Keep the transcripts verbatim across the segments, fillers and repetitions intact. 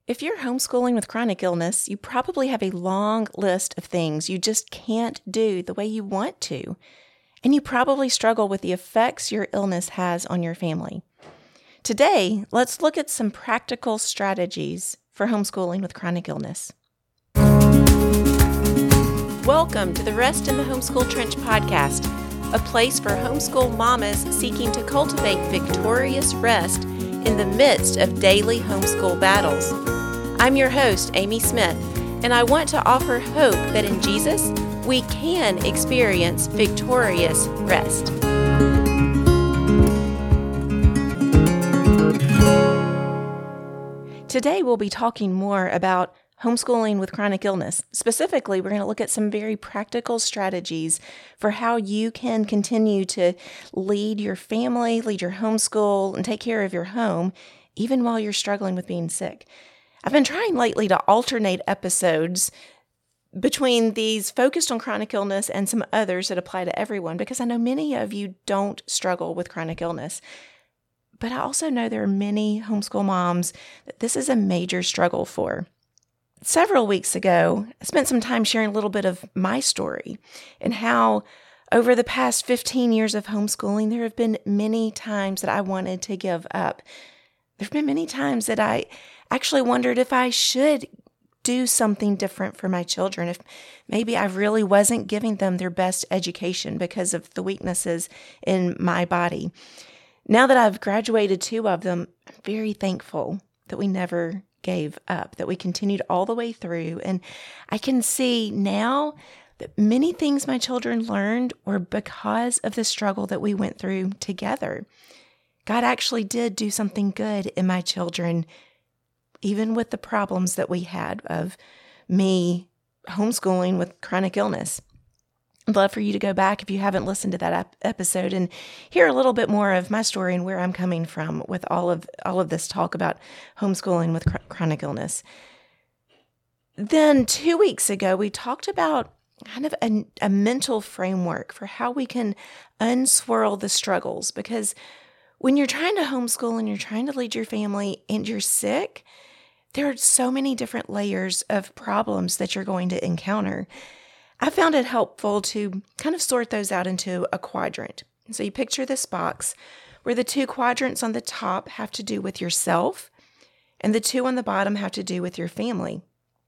If you're homeschooling with chronic illness, you probably have a long list of things you just can't do the way you want to, and you probably struggle with the effects your illness has on your family. Today, let's look at some practical strategies for homeschooling with chronic illness. Welcome to the Rest in the Homeschool Trench podcast, a place for homeschool mamas seeking to cultivate victorious rest in the midst of daily homeschool battles. I'm your host, Amy Smith, and I want to offer hope that in Jesus, we can experience victorious rest. Today, we'll be talking more about homeschooling with chronic illness. Specifically, we're going to look at some very practical strategies for how you can continue to lead your family, lead your homeschool, and take care of your home, even while you're struggling with being sick. I've been trying lately to alternate episodes between these focused on chronic illness and some others that apply to everyone, because I know many of you don't struggle with chronic illness. But I also know there are many homeschool moms that this is a major struggle for. Several weeks ago, I spent some time sharing a little bit of my story and how over the past fifteen years of homeschooling, there have been many times that I wanted to give up. There have been many times that I actually wondered if I should do something different for my children, if maybe I really wasn't giving them their best education because of the weaknesses in my body. Now that I've graduated two of them, I'm very thankful that we never gave up, that we continued all the way through. And I can see now that many things my children learned were because of the struggle that we went through together. God actually did do something good in my children, even with the problems that we had of me homeschooling with chronic illness. I'd love for you to go back if you haven't listened to that ep- episode and hear a little bit more of my story and where I'm coming from with all of all of this talk about homeschooling with cr- chronic illness. Then two weeks ago, we talked about kind of a, a mental framework for how we can unswirl the struggles, because when you're trying to homeschool and you're trying to lead your family and you're sick, there are so many different layers of problems that you're going to encounter. I found it helpful to kind of sort those out into a quadrant. So you picture this box where the two quadrants on the top have to do with yourself and the two on the bottom have to do with your family.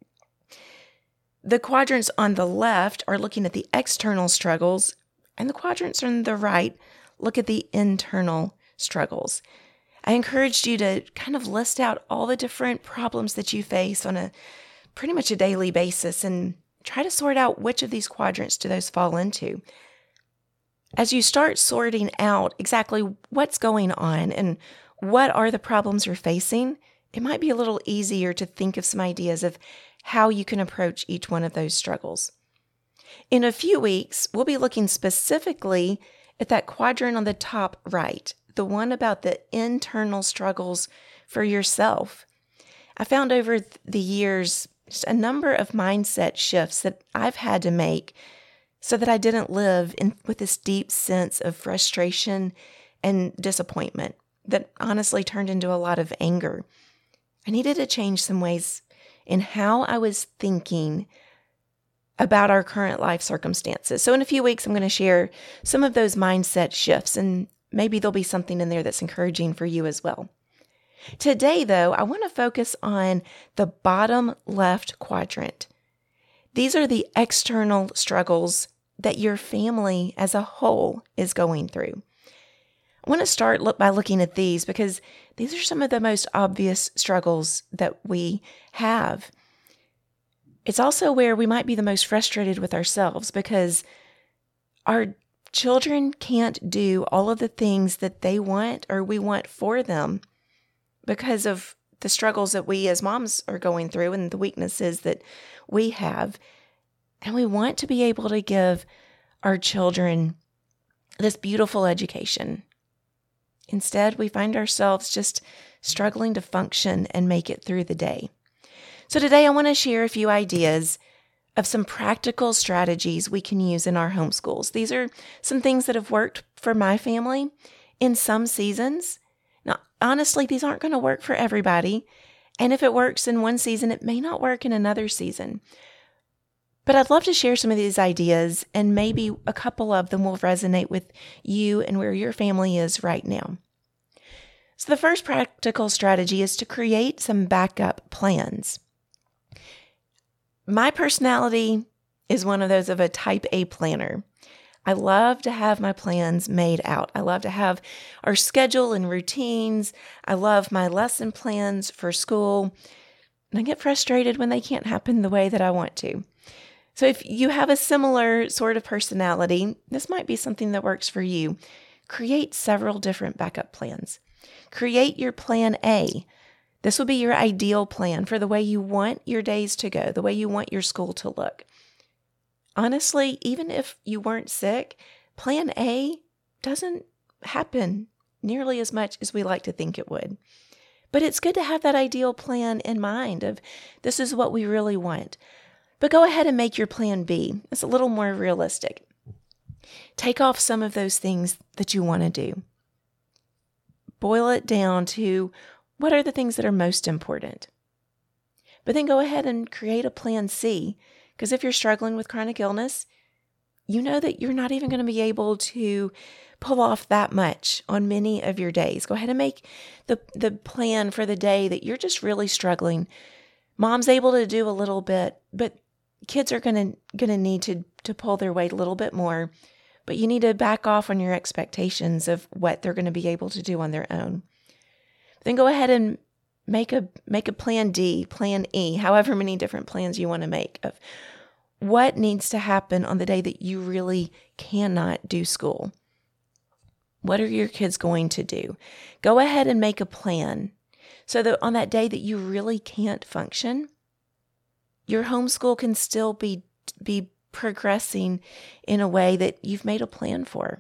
The quadrants on the left are looking at the external struggles, and the quadrants on the right look at the internal struggles. I encouraged you to kind of list out all the different problems that you face on a pretty much a daily basis and try to sort out which of these quadrants do those fall into. As you start sorting out exactly what's going on and what are the problems you're facing, it might be a little easier to think of some ideas of how you can approach each one of those struggles. In a few weeks, we'll be looking specifically at that quadrant on the top right, the one about the internal struggles for yourself. I found over the years just a number of mindset shifts that I've had to make so that I didn't live in with this deep sense of frustration and disappointment that honestly turned into a lot of anger. I needed to change some ways in how I was thinking about our current life circumstances. So in a few weeks, I'm going to share some of those mindset shifts, and maybe there'll be something in there that's encouraging for you as well. Today, though, I want to focus on the bottom left quadrant. These are the external struggles that your family as a whole is going through. I want to start look by looking at these because these are some of the most obvious struggles that we have. It's also where we might be the most frustrated with ourselves because our children can't do all of the things that they want or we want for them because of the struggles that we as moms are going through and the weaknesses that we have. And we want to be able to give our children this beautiful education. Instead, we find ourselves just struggling to function and make it through the day. So today I want to share a few ideas of some practical strategies we can use in our homeschools. These are some things that have worked for my family in some seasons. Now, honestly, these aren't going to work for everybody, And if it works in one season, it may not work in another season. But I'd love to share some of these ideas, and maybe a couple of them will resonate with you and where your family is right now. So the first practical strategy is to create some backup plans. My personality is one of those of a type A planner. I love to have my plans made out. I love to have our schedule and routines. I love my lesson plans for school. And I get frustrated when they can't happen the way that I want to. So if you have a similar sort of personality, this might be something that works for you. Create several different backup plans. Create your plan A. This will be your ideal plan for the way you want your days to go, the way you want your school to look. Honestly, even if you weren't sick, plan A doesn't happen nearly as much as we like to think it would. But it's good to have that ideal plan in mind of this is what we really want. But go ahead and make your plan B. It's a little more realistic. Take off some of those things that you want to do. Boil it down to what are the things that are most important. But then go ahead and create a plan C. Because if you're struggling with chronic illness, you know that you're not even going to be able to pull off that much on many of your days. Go ahead and make the, the plan for the day that you're just really struggling. Mom's able to do a little bit, but kids are going to going to need to, to pull their weight a little bit more. But you need to back off on your expectations of what they're going to be able to do on their own. Then go ahead and Make a make a plan D, plan E, however many different plans you want to make of what needs to happen on the day that you really cannot do school. What are your kids going to do? Go ahead and make a plan so that on that day that you really can't function, your homeschool can still be be progressing in a way that you've made a plan for.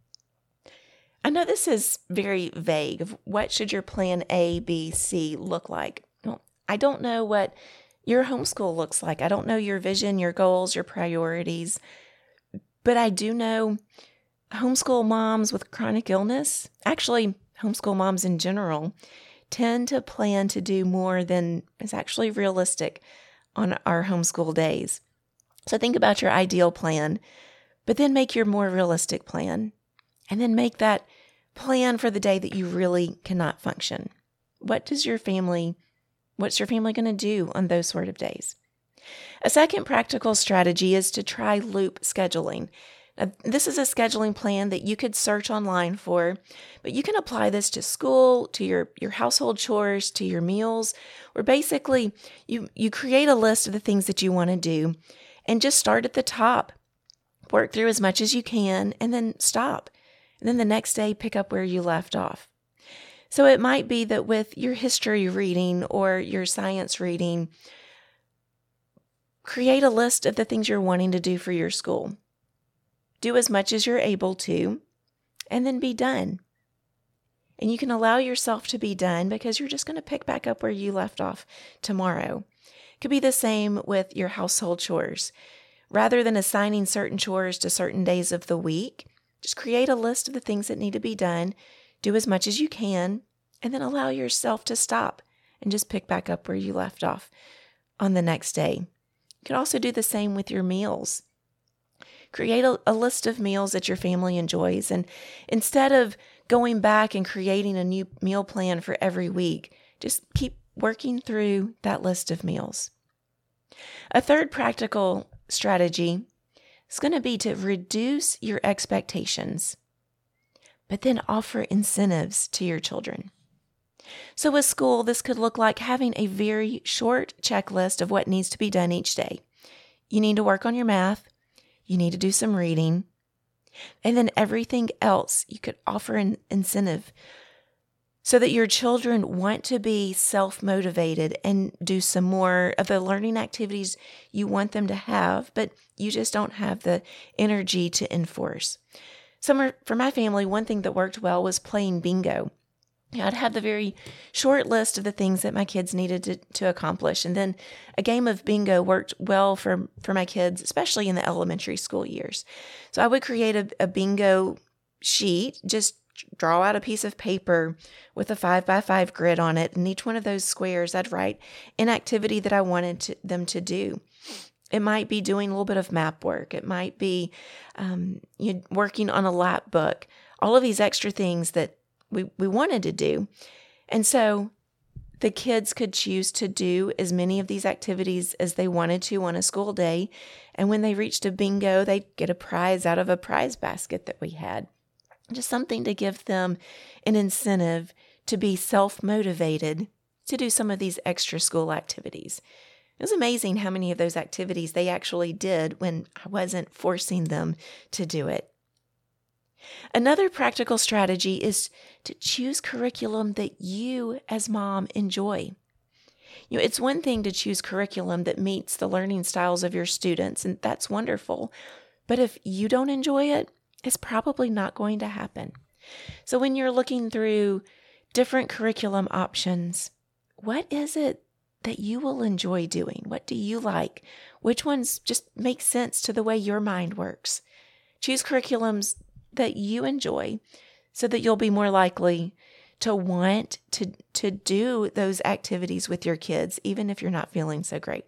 I know this is very vague of what should your plan A, B, C look like. Well, I don't know what your homeschool looks like. I don't know your vision, your goals, your priorities, but I do know homeschool moms with chronic illness, actually homeschool moms in general, tend to plan to do more than is actually realistic on our homeschool days. So think about your ideal plan, but then make your more realistic plan. And then make that plan for the day that you really cannot function. What does your family, what's your family going to do on those sort of days? A second practical strategy is to try loop scheduling. Now, this is a scheduling plan that you could search online for, but you can apply this to school, to your, your household chores, to your meals, where basically you, you create a list of the things that you want to do and just start at the top. Work through as much as you can and then stop. And then the next day, pick up where you left off. So it might be that with your history reading or your science reading, create a list of the things you're wanting to do for your school. Do as much as you're able to, and then be done. And you can allow yourself to be done because you're just going to pick back up where you left off tomorrow. It could be the same with your household chores. Rather than assigning certain chores to certain days of the week, just create a list of the things that need to be done, do as much as you can, and then allow yourself to stop and just pick back up where you left off on the next day. You can also do the same with your meals. Create a, a list of meals that your family enjoys, and instead of going back and creating a new meal plan for every week, just keep working through that list of meals. A third practical strategy is going to be to reduce your expectations, but then offer incentives to your children. So with school, this could look like having a very short checklist of what needs to be done each day. You need to work on your math. You need to do some reading. And then everything else, you could offer an incentive so that your children want to be self-motivated and do some more of the learning activities you want them to have, but you just don't have the energy to enforce. So for my family, one thing that worked well was playing bingo. I'd have the very short list of the things that my kids needed to, to accomplish. And then a game of bingo worked well for, for my kids, especially in the elementary school years. So I would create a, a bingo sheet, just draw out a piece of paper with a five by five grid on it. And each one of those squares, I'd write an activity that I wanted to, them to do. It might be doing a little bit of map work. It might be um, you know, working on a lap book. All of these extra things that we, we wanted to do. And so the kids could choose to do as many of these activities as they wanted to on a school day. And when they reached a bingo, they'd get a prize out of a prize basket that we had. Just something to give them an incentive to be self-motivated to do some of these extra school activities. It was amazing how many of those activities they actually did when I wasn't forcing them to do it. Another practical strategy is to choose curriculum that you as mom enjoy. You know, it's one thing to choose curriculum that meets the learning styles of your students, and that's wonderful. But if you don't enjoy it, it's probably not going to happen. So when you're looking through different curriculum options, what is it that you will enjoy doing? What do you like? Which ones just make sense to the way your mind works? Choose curriculums that you enjoy so that you'll be more likely to want to, to do those activities with your kids, even if you're not feeling so great.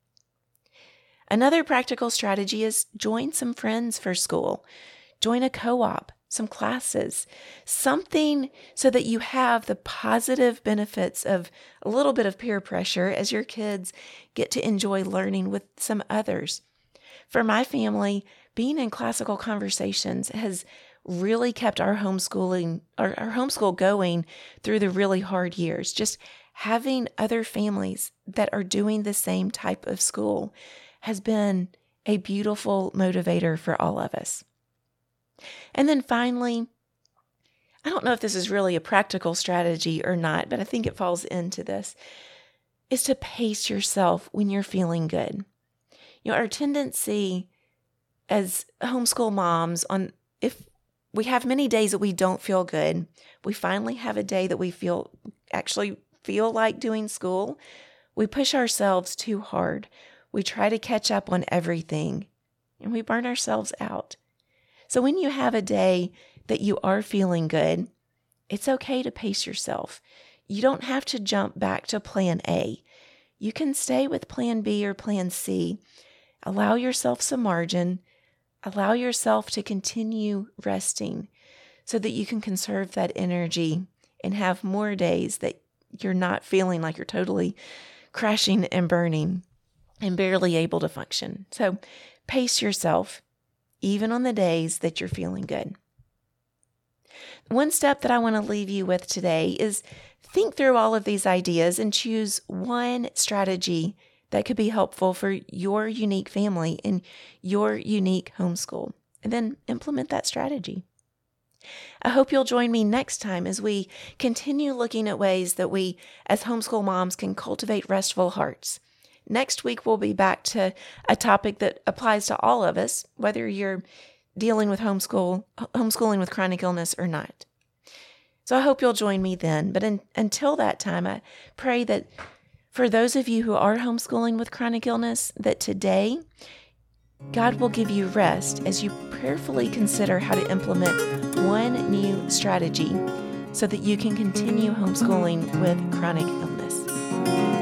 Another practical strategy is join some friends for school. Join a co-op, some classes, something so that you have the positive benefits of a little bit of peer pressure as your kids get to enjoy learning with some others. For my family, being in classical conversations has really kept our homeschooling, our, our homeschool going through the really hard years. Just having other families that are doing the same type of school has been a beautiful motivator for all of us. And then finally, I don't know if this is really a practical strategy or not, but I think it falls into this, is to pace yourself when you're feeling good. You know, our tendency as homeschool moms, on if we have many days that we don't feel good, we finally have a day that we feel actually feel like doing school, we push ourselves too hard. We try to catch up on everything, and we burn ourselves out. So when you have a day that you are feeling good, it's okay to pace yourself. You don't have to jump back to plan A. You can stay with plan B or plan C. Allow yourself some margin. Allow yourself to continue resting so that you can conserve that energy and have more days that you're not feeling like you're totally crashing and burning and barely able to function. So pace yourself, even on the days that you're feeling good. One step that I want to leave you with today is think through all of these ideas and choose one strategy that could be helpful for your unique family and your unique homeschool, and then implement that strategy. I hope you'll join me next time as we continue looking at ways that we, as homeschool moms, can cultivate restful hearts. Next week, we'll be back to a topic that applies to all of us, whether you're dealing with homeschool, homeschooling with chronic illness or not. So I hope you'll join me then. But in, until that time, I pray that for those of you who are homeschooling with chronic illness, that today God will give you rest as you prayerfully consider how to implement one new strategy so that you can continue homeschooling with chronic illness.